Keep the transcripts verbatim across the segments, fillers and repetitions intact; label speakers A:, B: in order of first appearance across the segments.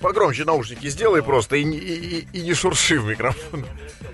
A: Погромче наушники сделай просто и, и, и, и не шурши в микрофон.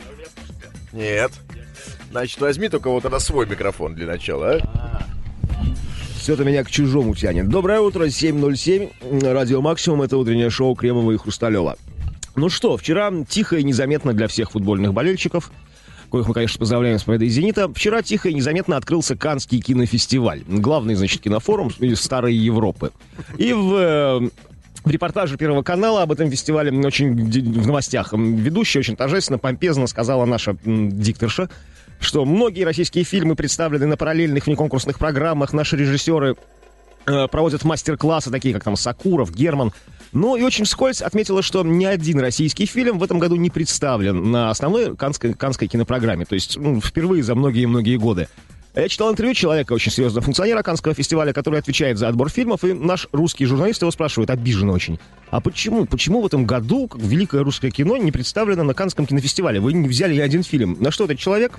A: Нет. Значит, возьми только вот тогда свой микрофон для начала, а?
B: Все-то меня к чужому тянет. Доброе утро, семь ноль семь. Радио Максимум. Это утреннее шоу Кремова и Хрусталева. Ну что, вчера тихо и незаметно для всех футбольных болельщиков, коих мы, конечно, поздравляем с победой «Зенита», вчера тихо и незаметно открылся Каннский кинофестиваль. Главный, значит, кинофорум из Старой Европы. И в... В репортаже Первого канала об этом фестивале очень в новостях ведущая очень торжественно, помпезно сказала наша дикторша, что многие российские фильмы представлены на параллельных внеконкурсных программах. Наши режиссеры э, проводят мастер-классы, такие как там Сакуров, Герман. Ну и очень вскользь отметила, что ни один российский фильм в этом году не представлен на основной каннской, каннской кинопрограмме. То есть ну, впервые за многие-многие годы. Я читал интервью человека, очень серьезного функционера Каннского фестиваля, который отвечает за отбор фильмов, и наш русский журналист его спрашивает, обиженно очень, а почему, почему в этом году великое русское кино не представлено на Каннском кинофестивале? Вы не взяли ни один фильм. На что этот человек,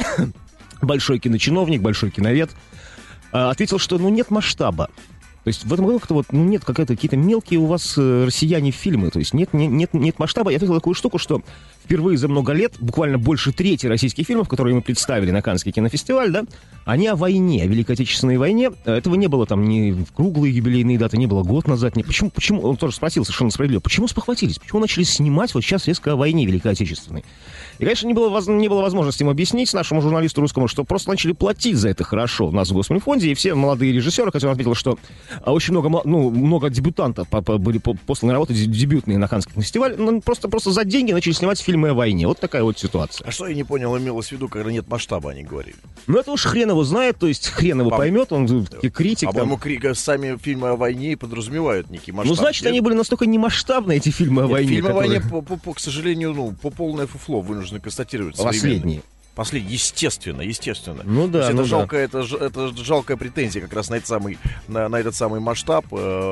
B: большой киночиновник, большой киновед, ответил, что ну нет масштаба. То есть в этом году как-то вот, ну, нет какая-то, какие-то мелкие у вас э, россияне фильмы, то есть нет, нет, нет, нет масштаба. Я ответил такую штуку, что впервые за много лет, буквально больше трети российских фильмов, которые мы представили на Каннский кинофестиваль, да, они о войне, о Великой Отечественной войне. Этого не было там ни в круглые юбилейные даты, не было год назад. Ни... Почему, почему, он тоже спросил совершенно справедливо, почему спохватились, почему начали снимать вот сейчас резко о войне Великой Отечественной? И, конечно, не было, не было возможности ему объяснить, нашему журналисту русскому, что просто начали платить за это хорошо у нас в Госминфонде, и все молодые режиссеры, хотя он отметил, что очень много, ну, много дебютантов были посланы работы дебютные на Каннский фестиваль, ну, просто, просто за деньги начали снимать фильмы о войне. Вот такая вот ситуация.
A: А что я не понял, имелось в виду, когда нет масштаба, они говорили?
B: Ну, это уж хрен его знает, то есть хрен его По... поймет, он критик.
A: По-моему, крик, сами фильмы о войне подразумевают некий масштаб.
B: Ну, значит, нет? Они были настолько немасштабные, эти фильмы о
A: нет,
B: войне.
A: Фильмы
B: которые...
A: о войне, по, по, по, к сожалению, ну, по полное фуфло вынуждены констатировать.
B: Последние.
A: Последний, естественно, естественно.
B: Ну да,
A: это,
B: ну
A: жалкая,
B: да.
A: это, это жалкая претензия как раз на этот самый, на, на этот самый масштаб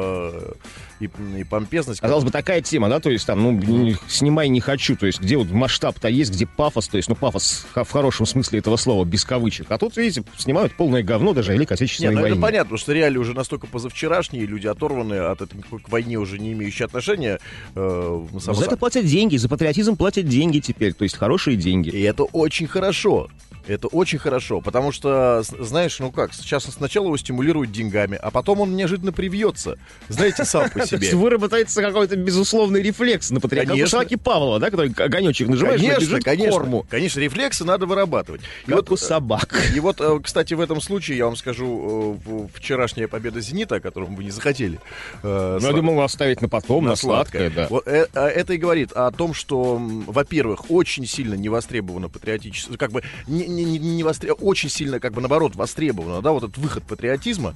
A: э, и, и помпезность.
B: Казалось бы, такая тема, да, то есть там, ну, не, снимай не хочу, то есть где вот масштаб-то есть, где пафос, то есть, ну, пафос в хорошем смысле этого слова, без кавычек. А тут, видите, снимают полное говно даже о Великой Отечественной
A: Нет, ну,
B: войне.
A: Это понятно, потому что реалии уже настолько позавчерашние, люди оторванные от этой к войне уже не имеющие отношения. Э,
B: само... За это платят деньги, за патриотизм платят деньги теперь, то есть хорошие деньги.
A: И это очень хорошо. Это очень хорошо, потому что, знаешь, ну как, сейчас сначала его стимулируют деньгами, а потом он неожиданно привьется, знаете, сам по себе.
B: Выработается какой-то безусловный рефлекс на патриотизм. Как у Шаки Павлова, да, который огонечек нажимаешь,
A: конечно, конечно, корму. Конечно, рефлексы надо вырабатывать.
B: И как вот, у собак.
A: И вот, кстати, в этом случае, я вам скажу, вчерашняя победа «Зенита», о котором вы не захотели.
B: Ну, я думал, оставить на потом, на, на сладкое, да.
A: Вот это и говорит о том, что, во-первых, очень сильно не востребовано патриотическое, как бы, не Не, не, не востреб... очень сильно, как бы наоборот, востребовано, да, вот этот выход патриотизма,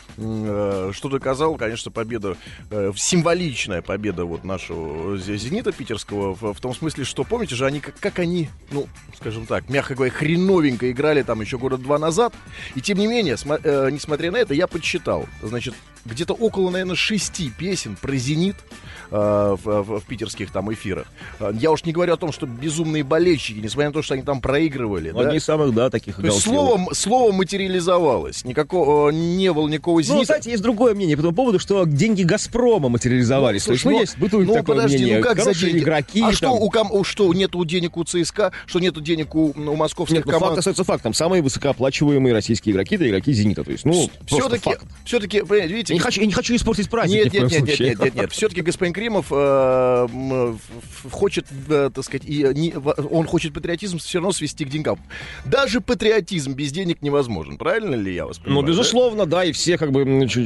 A: э, что доказал, конечно, победа, э, символичная победа вот нашего «Зенита» питерского, в, в том смысле, что, помните же, они, как, как они, ну, скажем так, мягко говоря, хреновенько играли там еще года два назад, и тем не менее, см... э, несмотря на это, я подсчитал, значит, где-то около, наверное, шести песен про «Зенит» э, в, в, в питерских там эфирах. Я уж не говорю о том, что безумные болельщики, несмотря на то, что они там проигрывали,
B: да? Одни из самых, да, таких.
A: То есть слово, слово материализовалось, никакого, не было никакого «Зенита».
B: Ну, кстати, есть другое мнение по тому поводу, что деньги «Газпрома» материализовались. Ну, слушай, то есть, ну, есть, бытует
A: ну,
B: такое
A: подожди,
B: мнение.
A: Ну, как
B: Хорошие
A: за деньги?
B: игроки.
A: А
B: там...
A: что, у, ком... что, нету денег у ЦСКА, что нету денег у, у московских
B: Нет, ну,
A: команд?
B: факт остается фактом. Самые высокооплачиваемые российские игроки — это игроки «Зенита». То есть, ну,
A: все-таки, все-таки, видите...
B: Я не хочу, я не хочу испортить праздник.
A: Нет, нет, нет, нет, нет, нет, нет. Все-таки господин Кремов э, хочет, э, так сказать, и, не, он хочет патриотизм все равно свести к деньгам. Даже патриотизм без денег невозможен. Правильно ли я вас понимаю?
B: Ну, безусловно, да, да, и все, как бы,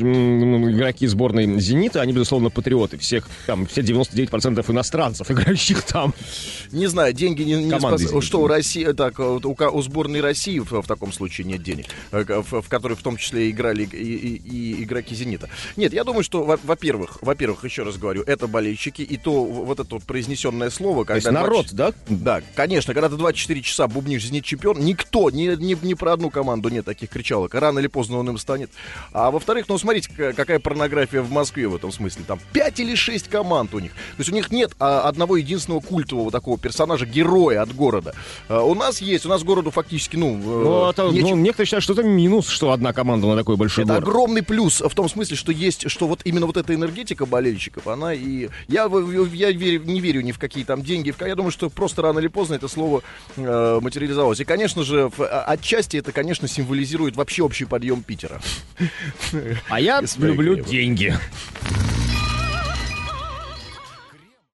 B: игроки сборной «Зенита», они, безусловно, патриоты. Всех, там, все девяносто девять процентов иностранцев, играющих там.
A: Не знаю, деньги не, не спасают. Что у России, так, у, у сборной России в, в таком случае нет денег, в, в которой в том числе играли и, и, и игроки «Зенита». Нет, я думаю, что, во-первых, во-первых, еще раз говорю, это болельщики, и то вот это вот произнесенное слово, когда...
B: То есть народ,
A: двадцать...
B: да?
A: Да, конечно, когда ты двадцать четыре часа бубнишь «Зенит чемпион», никто, ни, ни, ни про одну команду нет таких кричалок. Рано или поздно он им станет. А во-вторых, ну, смотрите, какая порнография в Москве в этом смысле. Там пять или шесть команд у них. То есть у них нет а, одного единственного культового такого персонажа, героя от города. А, у нас есть, у нас городу фактически, ну...
B: Ну, это,
A: нечего...
B: ну некоторые считают, что это минус, что одна команда на такой большой
A: Это
B: город.
A: огромный плюс в том смысле, что есть, что вот именно вот эта энергетика болельщиков, она и... Я, я верю, не верю ни в какие там деньги. Я думаю, что просто рано или поздно это слово э, материализовалось. И, конечно же, в, отчасти это, конечно, символизирует вообще общий подъем Питера.
B: А я люблю деньги.